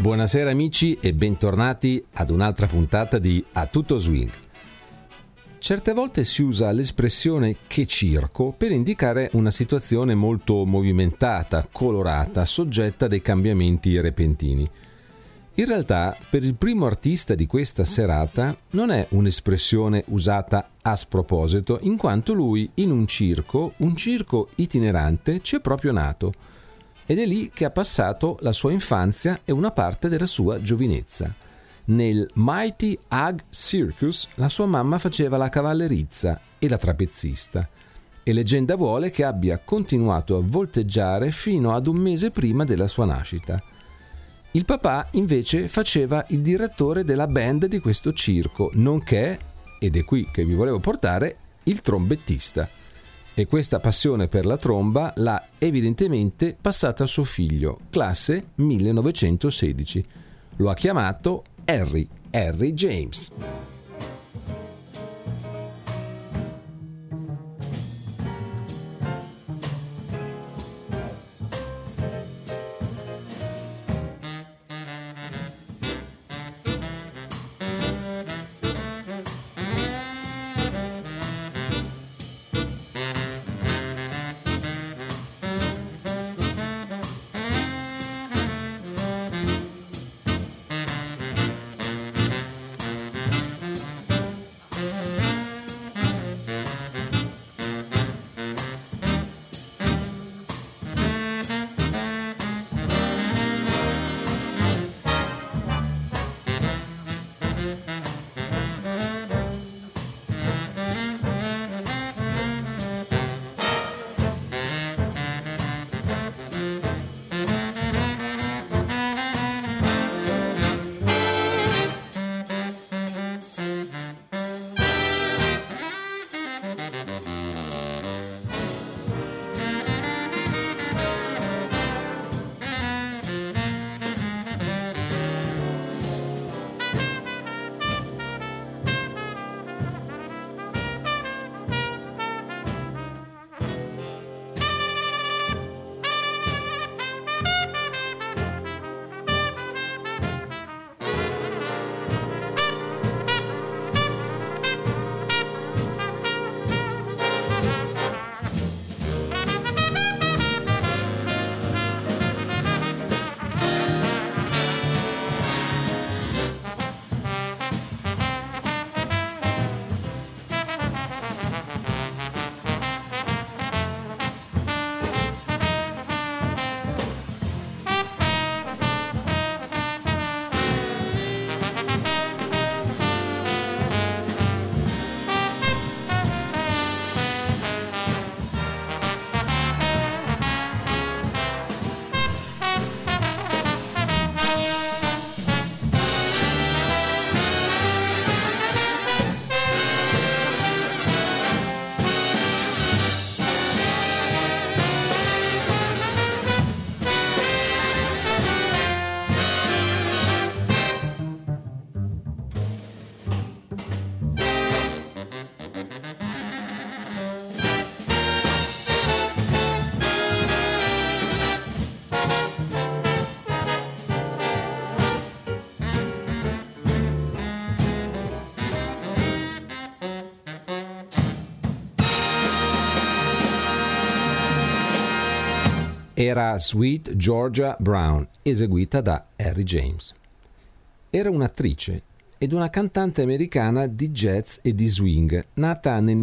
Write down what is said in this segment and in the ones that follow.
Buonasera amici e bentornati ad un'altra puntata di A Tutto Swing. Certe volte si usa l'espressione che circo per indicare una situazione molto movimentata, colorata, soggetta a dei cambiamenti repentini. In realtà, per il primo artista di questa serata non è un'espressione usata a sproposito, in quanto lui in un circo itinerante, c'è proprio nato. Ed è lì che ha passato la sua infanzia e una parte della sua giovinezza. Nel Mighty Hug Circus la sua mamma faceva la cavallerizza e la trapezzista, e leggenda vuole che abbia continuato a volteggiare fino ad un mese prima della sua nascita. Il papà invece faceva il direttore della band di questo circo, nonché, ed è qui che vi volevo portare, il trombettista. E questa passione per la tromba l'ha evidentemente passata a suo figlio, classe 1916. Lo ha chiamato Harry James. Era Sweet Georgia Brown, eseguita da Harry James. Era un'attrice ed una cantante americana di jazz e di swing, nata nel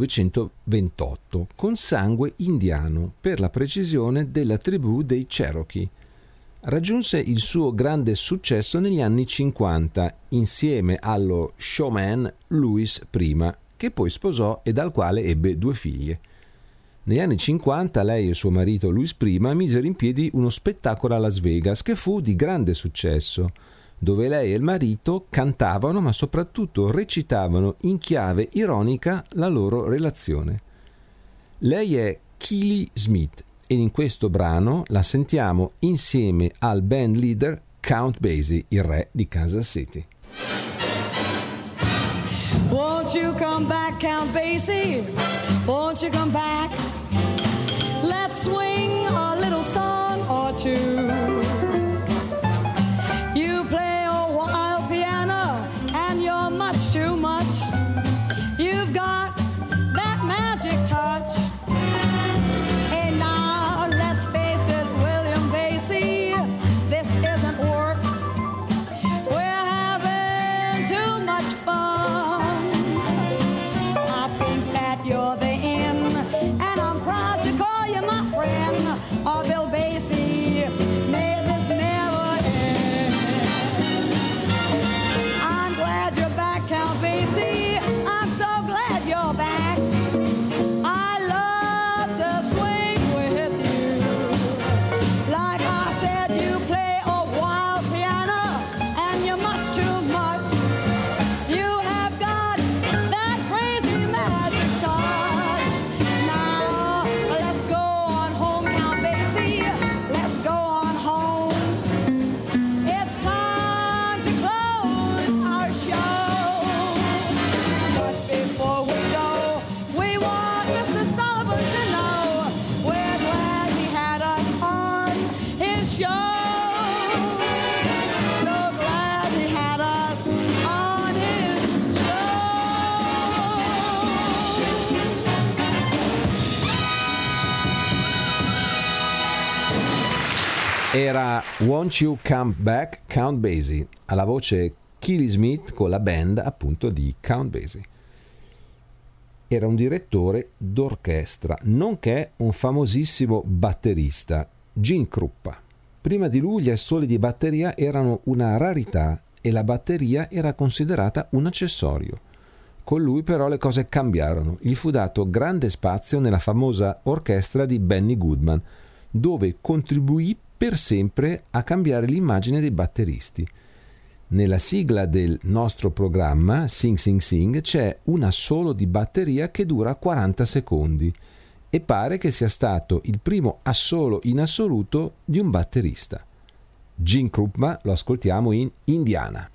1928, con sangue indiano, per la precisione della tribù dei Cherokee. Raggiunse il suo grande successo negli anni 50, insieme allo showman Louis Prima, che poi sposò e dal quale ebbe 2 figlie. Negli anni 50 lei e suo marito Louis Prima misero in piedi uno spettacolo a Las Vegas che fu di grande successo, dove lei e il marito cantavano ma soprattutto recitavano in chiave ironica la loro relazione. Lei è Keely Smith e in questo brano la sentiamo insieme al band leader Count Basie, il re di Kansas City. Won't you come back, Count Basie? Won't you come back? Let's swing a little song or two. You show. So glad he had us on his show. Era Won't You Come Back, Count Basie, alla voce Keely Smith con la band appunto di Count Basie. Era un direttore d'orchestra, nonché un famosissimo batterista, Gene Krupa. Prima di lui gli assoli di batteria erano una rarità e la batteria era considerata un accessorio. Con lui però le cose cambiarono, gli fu dato grande spazio nella famosa orchestra di Benny Goodman, dove contribuì per sempre a cambiare l'immagine dei batteristi. Nella sigla del nostro programma Sing Sing Sing c'è un assolo di batteria che dura 40 secondi e pare che sia stato il primo assolo in assoluto di un batterista. Gene Krupa lo ascoltiamo in Indiana.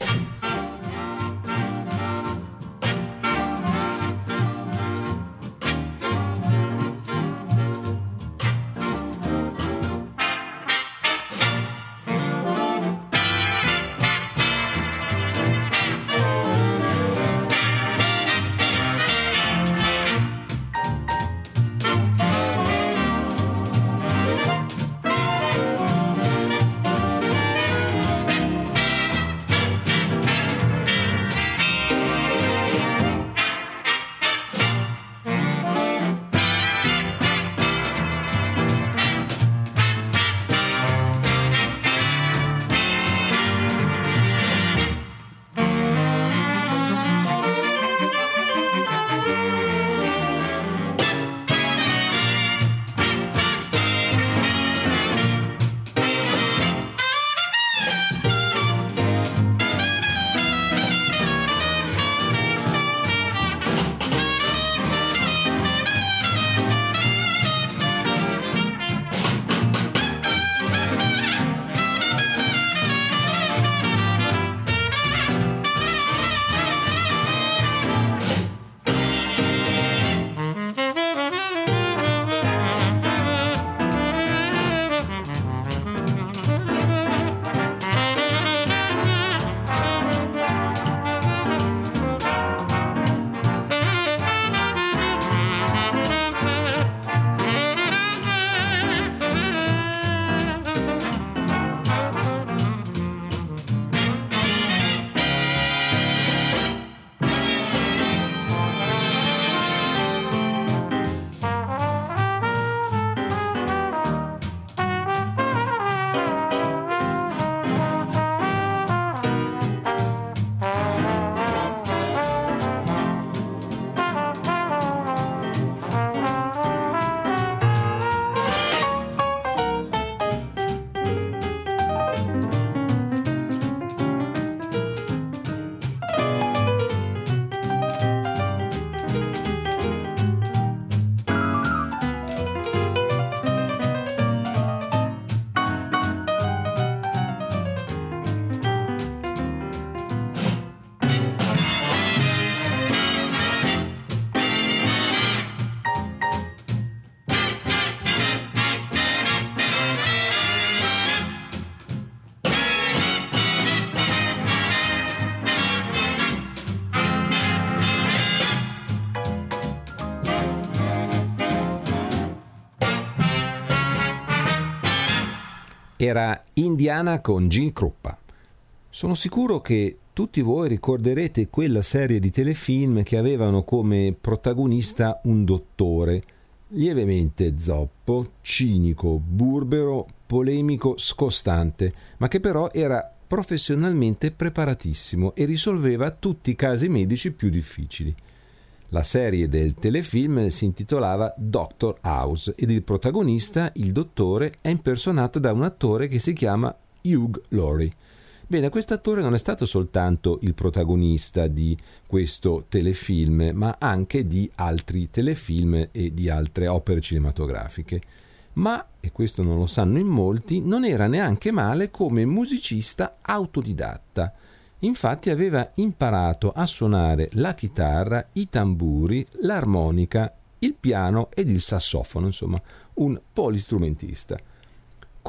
Era Indiana con Gene Krupa. Sono sicuro che tutti voi ricorderete quella serie di telefilm che avevano come protagonista un dottore, lievemente zoppo, cinico, burbero, polemico, scostante, ma che però era professionalmente preparatissimo e risolveva tutti i casi medici più difficili. La serie del telefilm si intitolava Dr. House ed il protagonista, il dottore, è impersonato da un attore che si chiama Hugh Laurie. Bene, questo attore non è stato soltanto il protagonista di questo telefilm, ma anche di altri telefilm e di altre opere cinematografiche. Ma, e questo non lo sanno in molti, non era neanche male come musicista autodidatta. Infatti aveva imparato a suonare la chitarra, i tamburi, l'armonica, il piano ed il sassofono, insomma, un polistrumentista.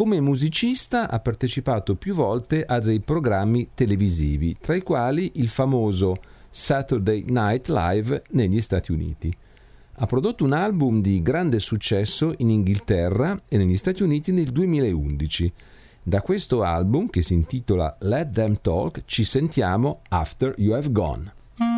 Come musicista ha partecipato più volte a dei programmi televisivi, tra i quali il famoso Saturday Night Live negli Stati Uniti. Ha prodotto un album di grande successo in Inghilterra e negli Stati Uniti nel 2011. Da questo album, che si intitola Let Them Talk, ci sentiamo After You Have Gone.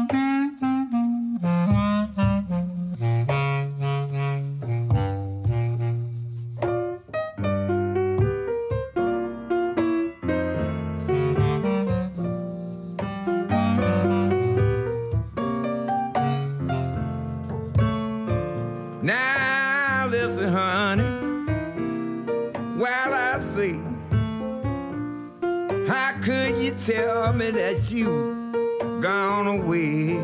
Now listen, honey, while I say, how could you tell me that you gone away?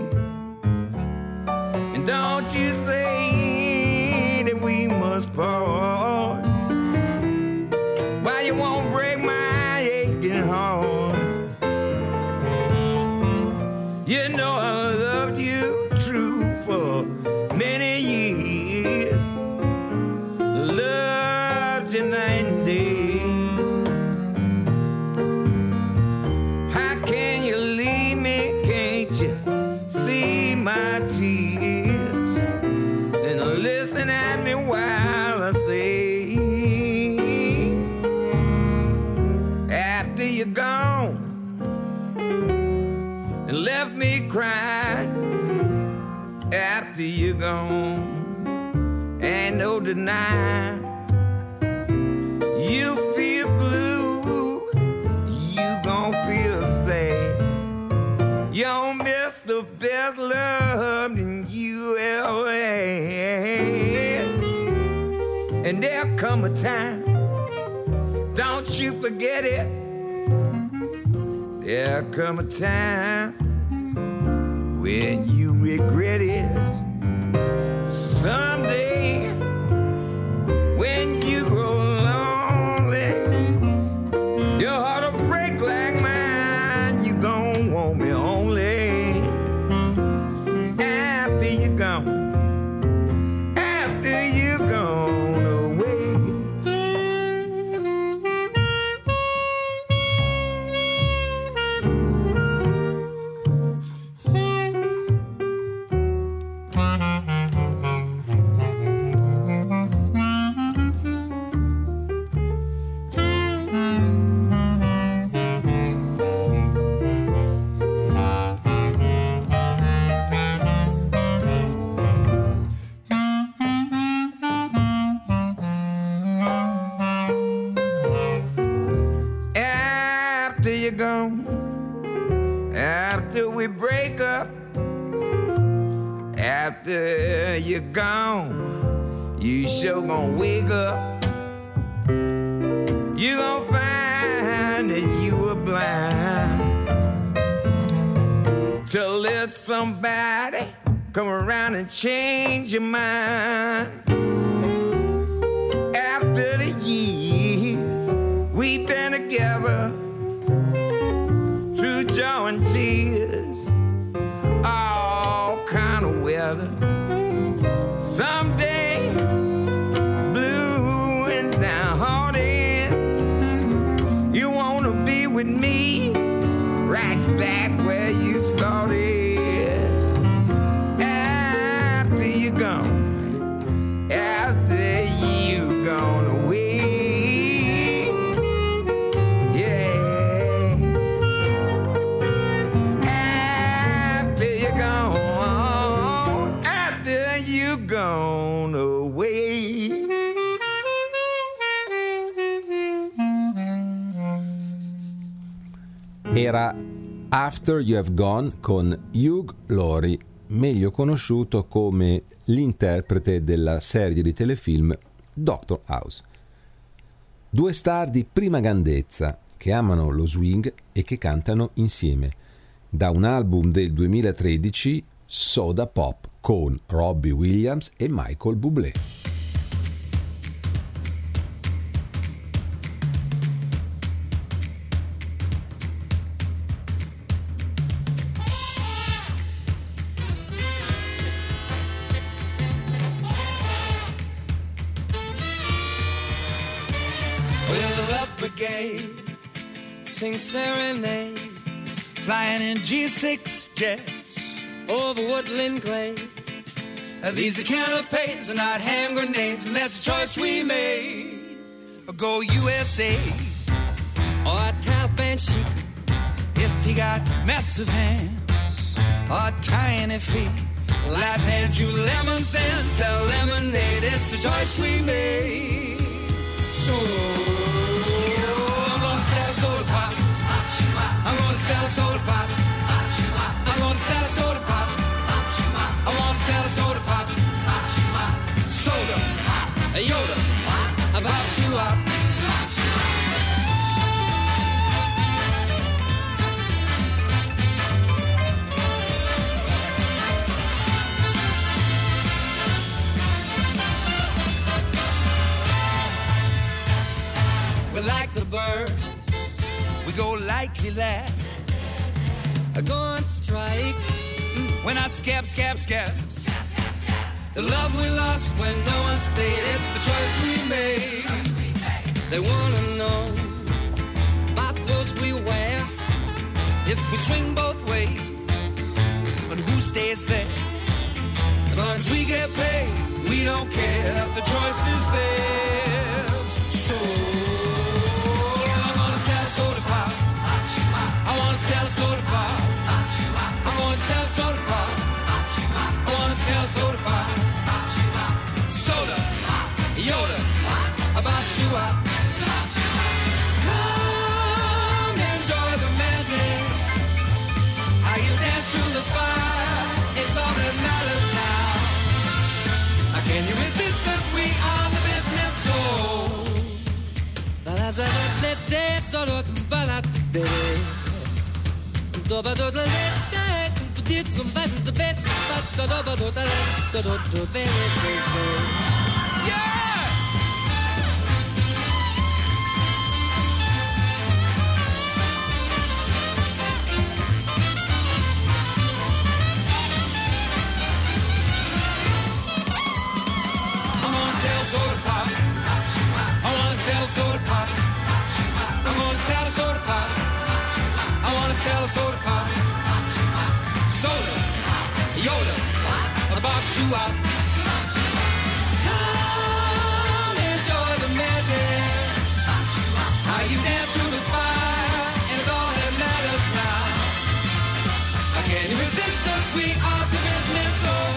And don't you say that we must part. Why you won't break my aching heart? You know I loved you true for many years, loved you night and day. How can you leave me? Can't you see my tears? And listen at me while I say, after you're gone and left me crying, after you're gone, ain't no denying you feel blue, you gon' feel sad. You don't miss the best love that you ever had. And there'll come a time, don't you forget it, there'll come a time when you regret it. Someday, when you grow lonely, your heart will break like mine. You gon' want me only after you're gone, after you're gone away. After you're gone, after we break up, after you're gone, you sure gon' wake up. You gon' find that you were blind to let somebody come around and change your mind. After the years we've been together, through joy and tears, all kind of weather. Someday, blue and downhearted, you wanna be with me, right back where you started. After you're gone, after you've gone away. Gone away. Era After You Have Gone con Hugh Laurie, meglio conosciuto come l'interprete della serie di telefilm Dr. House. Due star di prima grandezza che amano lo swing e che cantano insieme. Da un album del 2013, Soda Pop, con Robbie Williams e Michael Bublé. Well, Brigade, sing serenade, flying in G6 jets over Woodland Glade. These are canapes and not hand grenades, and that's a choice we made. Go USA or Taliban chic, if he got massive hands or tiny feet. Life hands you lemons, then sell lemonade. It's the choice we made. So I'm gonna sell a soda pop. I'm gonna sell a soda pop. I'm gonna sell a soda pop. I wanna sell a soda pop. Soda, a Yoda, about you up. We like the birds, we go like he laughs. I go on strike, we're not scabs. The love we lost when no one stayed, it's the choice we made. They wanna know about clothes we wear, if we swing both ways, but who stays there? As long as we get paid, we don't care, the choice is theirs. So I'm gonna sell a soda pop. I wanna sell a soda pop. I'm gonna sell a soda pop. I wanna sell a soda pop. Soda, Yoda, about you up. Come enjoy the madness. How you dance through the fire, it's all that matters now. Can you resist us? We are the business soul. Soda pop. I wanna sell soda pop. I'm gonna sell a soda pop. I wanna sell a soda pop. Soda, Yoda, about you up. Come enjoy the madness. How you dance through the fire, and it's all that matters now. Can you resist us? We are the business.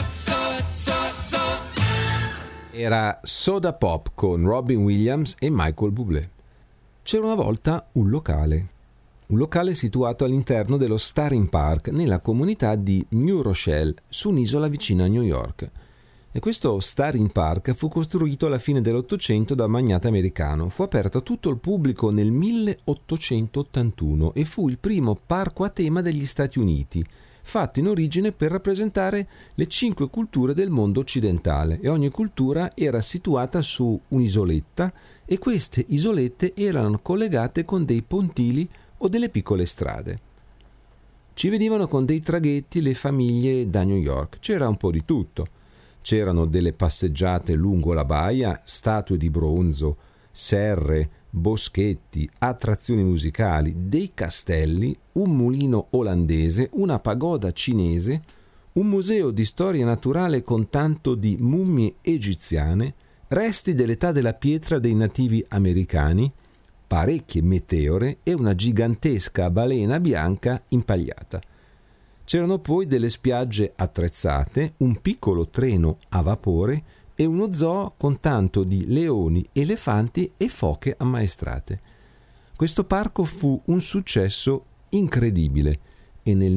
So. Era Soda Pop con Robin Williams e Michael Bublé. C'era una volta un locale situato all'interno dello Starling Park nella comunità di New Rochelle, su un'isola vicina a New York. E questo Starling Park fu costruito alla fine dell'Ottocento da un magnate americano. Fu aperto a tutto il pubblico nel 1881 e fu il primo parco a tema degli Stati Uniti, fatto in origine per rappresentare le 5 culture del mondo occidentale, e ogni cultura era situata su un'isoletta e queste isolette erano collegate con dei pontili o delle piccole strade. Ci vedevano con dei traghetti le famiglie da New York, c'era un po' di tutto. C'erano delle passeggiate lungo la baia, statue di bronzo, serre, boschetti, attrazioni musicali, dei castelli, un mulino olandese, una pagoda cinese, un museo di storia naturale con tanto di mummie egiziane, resti dell'età della pietra dei nativi americani, parecchie meteore e una gigantesca balena bianca impagliata. C'erano poi delle spiagge attrezzate, un piccolo treno a vapore e uno zoo con tanto di leoni, elefanti e foche ammaestrate. Questo parco fu un successo incredibile e nel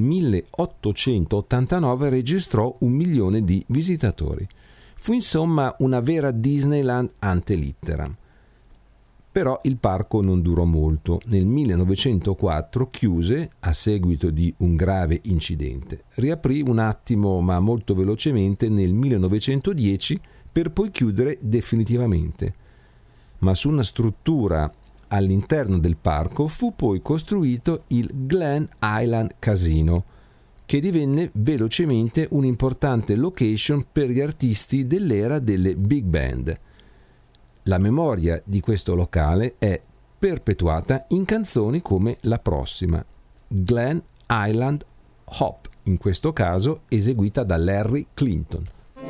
1889 registrò 1 milione di visitatori. Fu insomma una vera Disneyland ante litteram. Però il parco non durò molto. Nel 1904 chiuse a seguito di un grave incidente. Riaprì un attimo ma molto velocemente nel 1910 per poi chiudere definitivamente. Ma su una struttura all'interno del parco fu poi costruito il Glen Island Casino, che divenne velocemente un'importante location per gli artisti dell'era delle big band. La memoria di questo locale è perpetuata in canzoni come la prossima, Glen Island Hop, in questo caso eseguita da Larry Clinton.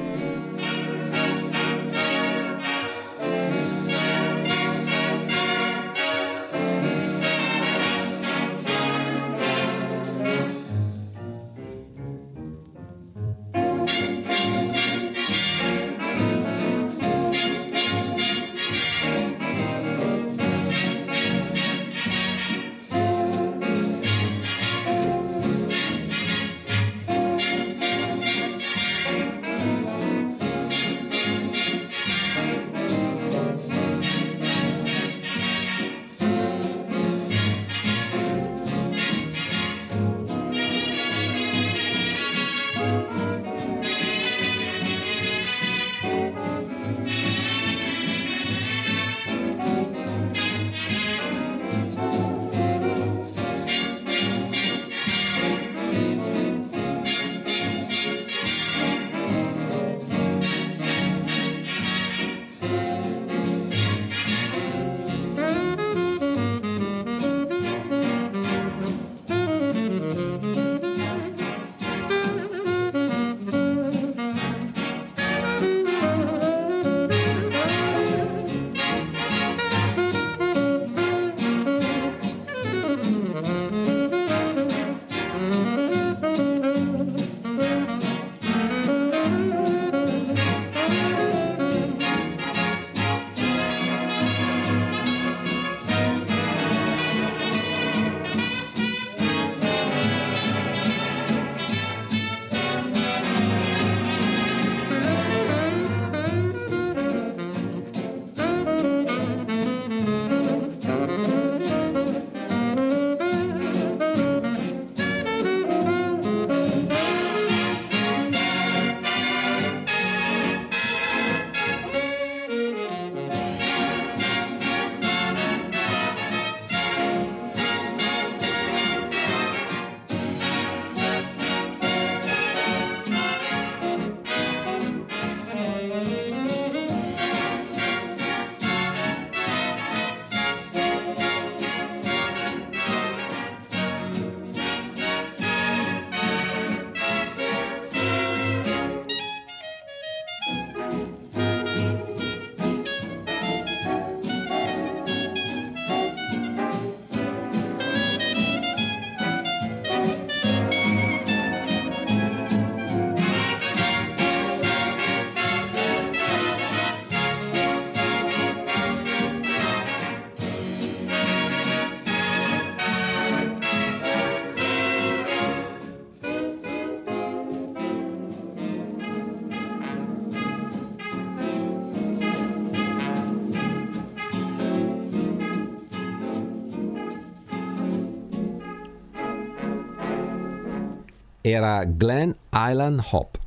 Era Glen Island Hop.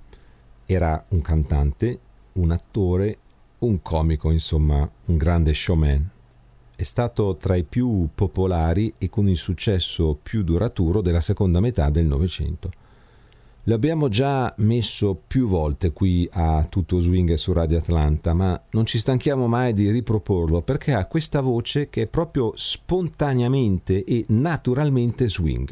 Era un cantante, un attore, un comico, insomma, un grande showman. È stato tra i più popolari e con il successo più duraturo della seconda metà del Novecento. L'abbiamo già messo più volte qui a Tutto Swing e su Radio Atlanta, ma non ci stanchiamo mai di riproporlo perché ha questa voce che è proprio spontaneamente e naturalmente swing.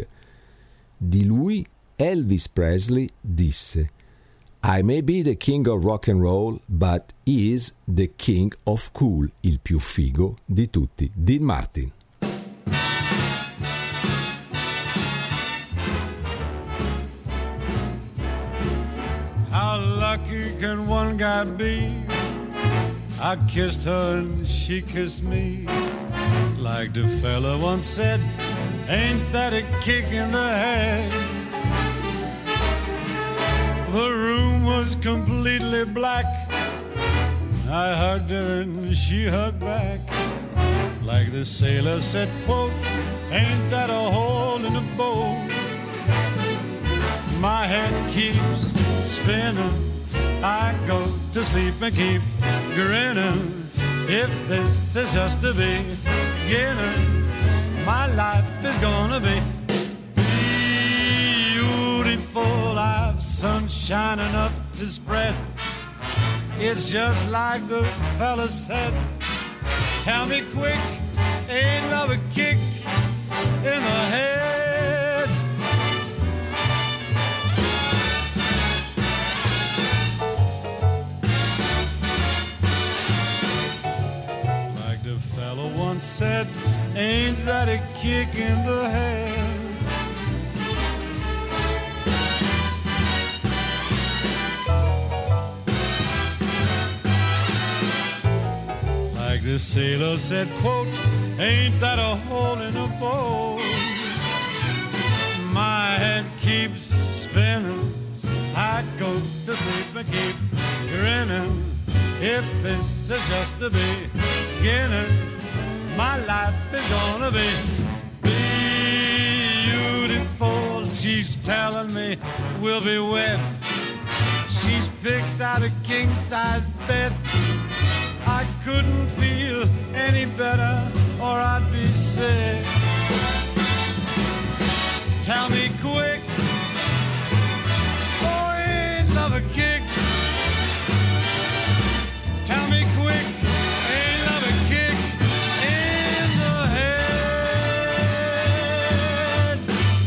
Di lui Elvis Presley disse: I may be the king of rock and roll, but he is the king of cool, il più figo di tutti. Dean Martin. How lucky can one guy be? I kissed her and she kissed me. Like the fella once said, ain't that a kick in the head? The room was completely black. I hugged her and she hugged back. Like the sailor said, quote, ain't that a hole in the boat? My head keeps spinning. I go to sleep and keep grinning. If this is just the beginning, my life is gonna be beautiful. I've sunshine enough to spread. It's just like the fella said. Tell me quick, ain't love a kick in the head? Like the fellow once said, ain't that a kick in the head? Like the sailor said, quote, ain't that a hole in a boat? My head keeps spinning, I go to sleep and keep grinning. If this is just the beginning, my life is gonna be beautiful. She's telling me we'll be wed. She's picked out a king-size bed. I couldn't feel any better or I'd be sick. Tell me quick, oh, ain't love a kick? Tell me quick, ain't love a kick in the head?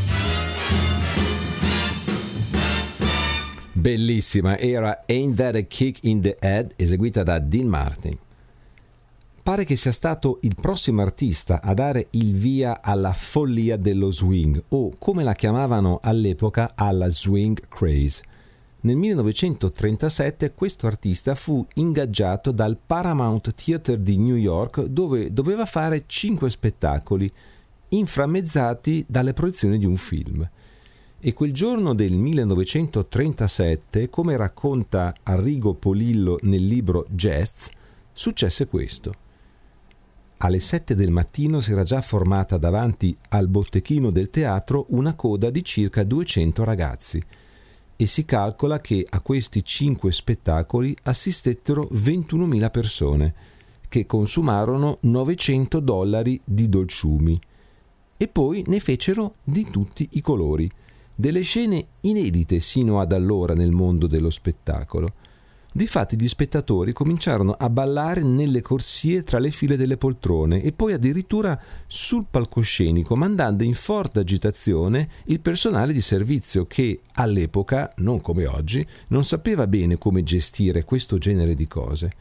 Bellissima, era Ain't That a Kick in the Head, eseguita da Dean Martin. Pare che sia stato il prossimo artista a dare il via alla follia dello swing, o come la chiamavano all'epoca, alla swing craze. Nel 1937 questo artista fu ingaggiato dal Paramount Theatre di New York, dove doveva fare 5 spettacoli, inframmezzati dalle proiezioni di un film. E quel giorno del 1937, come racconta Arrigo Polillo nel libro Gests, successe questo. Alle 7 del mattino si era già formata davanti al botteghino del teatro una coda di circa 200 ragazzi e si calcola che a questi 5 spettacoli assistettero 21.000 persone che consumarono $900 di dolciumi e poi ne fecero di tutti i colori, delle scene inedite sino ad allora nel mondo dello spettacolo. Difatti gli spettatori cominciarono a ballare nelle corsie tra le file delle poltrone e poi addirittura sul palcoscenico, mandando in forte agitazione il personale di servizio che all'epoca, non come oggi, non sapeva bene come gestire questo genere di cose.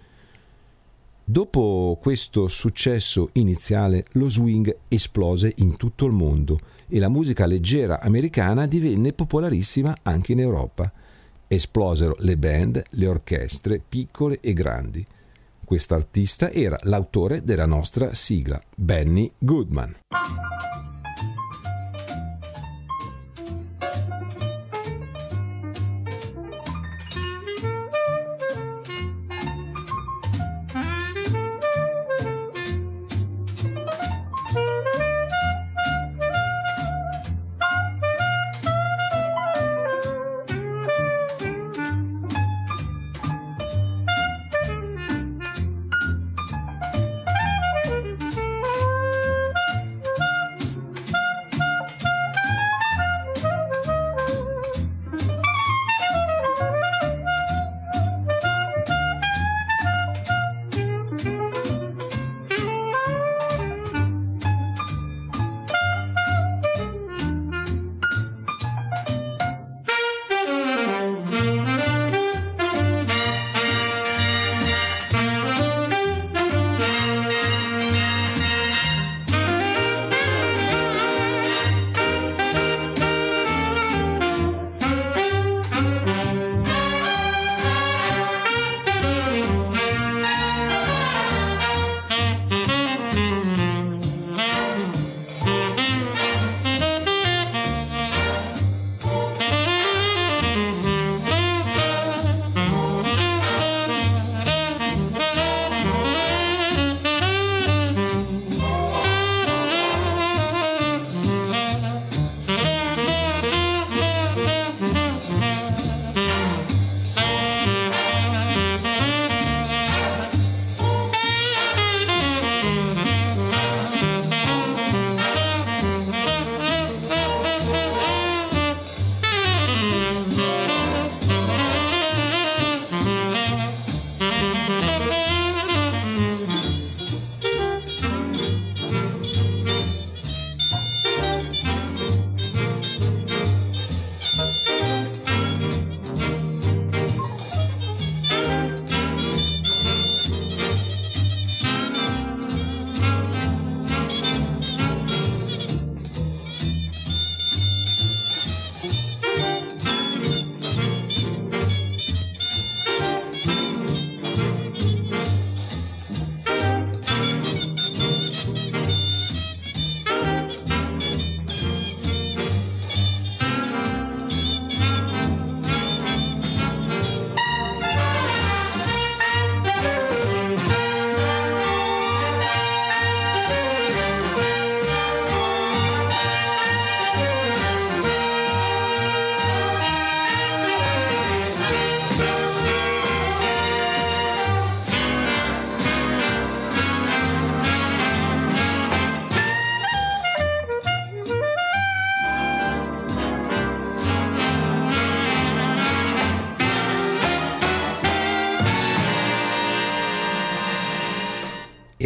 Dopo questo successo iniziale, lo swing esplose in tutto il mondo e la musica leggera americana divenne popolarissima anche in Europa. Esplosero le band, le orchestre, piccole e grandi. Quest'artista era l'autore della nostra sigla, Benny Goodman.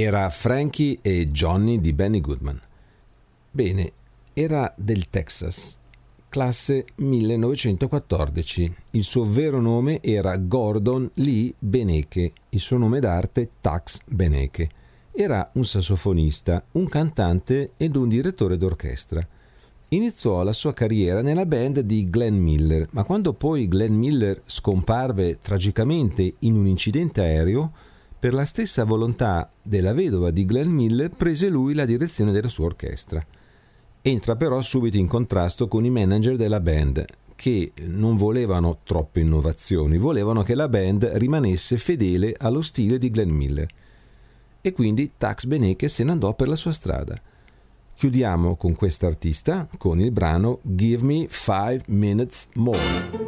era Frankie e Johnny di Benny Goodman. Bene, era del Texas, classe 1914. Il suo vero nome era Gordon Lee Beneke, il suo nome d'arte Tux Beneke. Era un sassofonista, un cantante ed un direttore d'orchestra. Iniziò la sua carriera nella band di Glenn Miller, ma quando poi Glenn Miller scomparve tragicamente in un incidente aereo, per la stessa volontà della vedova di Glenn Miller prese lui la direzione della sua orchestra. Entra però subito in contrasto con i manager della band, che non volevano troppe innovazioni, volevano che la band rimanesse fedele allo stile di Glenn Miller. E quindi Tux Beneke se ne andò per la sua strada. Chiudiamo con quest'artista con il brano Give Me 5 Minutes More.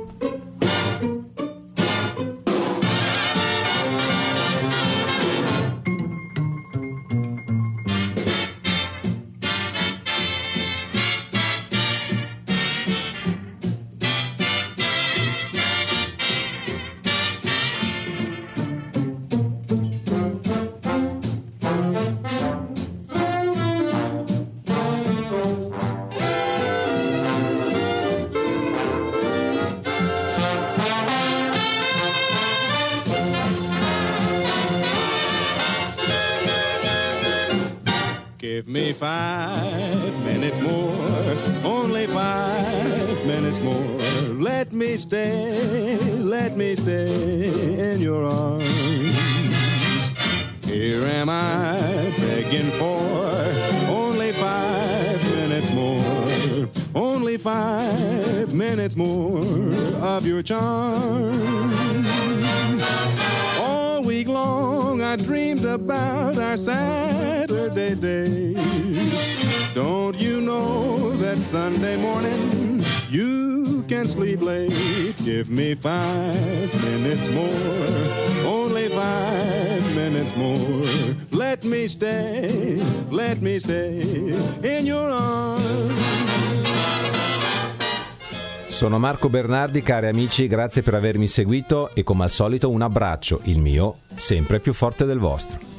Give me 5 minutes more, only 5 minutes more. Let me stay in your arms. Here am I begging for only 5 minutes more, only 5 minutes more of your charm. All week long I dreamed about our Saturday day. Don't you know that Sunday morning you can sleep late? Give me 5 minutes more, only 5 minutes more. Let me stay in your arms. Sono Marco Bernardi, cari amici, grazie per avermi seguito e come al solito un abbraccio, il mio, sempre più forte del vostro.